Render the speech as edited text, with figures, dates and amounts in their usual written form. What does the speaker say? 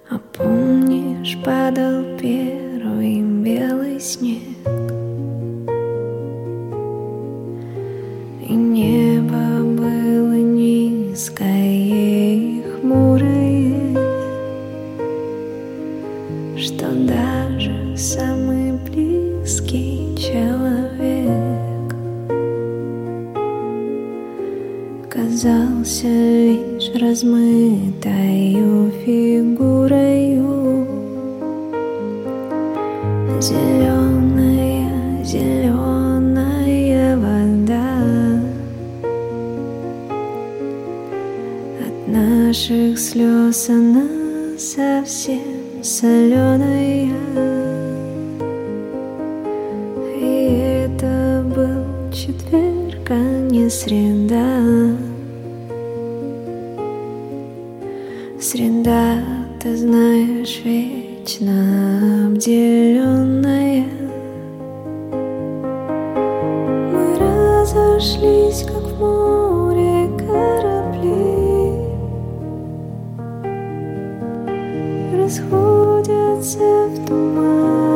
А помнишь, падал первый белый снег, и небо было низкое и хмурое, что даже самый близкий человек казался лишь размытою фигурою. Зеленая, зеленая вода от наших слез она совсем соленая. И это был четверг, а не среда. Среда, ты знаешь, вечно обделенная. Мы разошлись, как в море корабли, расходятся в туман.